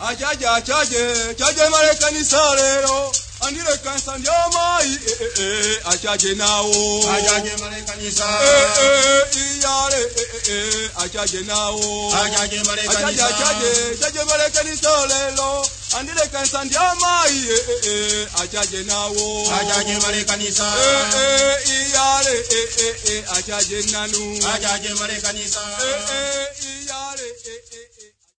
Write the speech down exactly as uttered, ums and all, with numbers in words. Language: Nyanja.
achaje achaje chaje mare kanisa lero andire kanisa ndio mai eh eh achaje nao achaje mare kanisa eh eh iyare eh eh achaje nao achaje mare kanisa achaje chaje mare kanisa lero andire kanisa ndio mai eh eh achaje nao achaje mare kanisa eh eh iyare eh eh achaje nanu achaje mare kanisa eh eh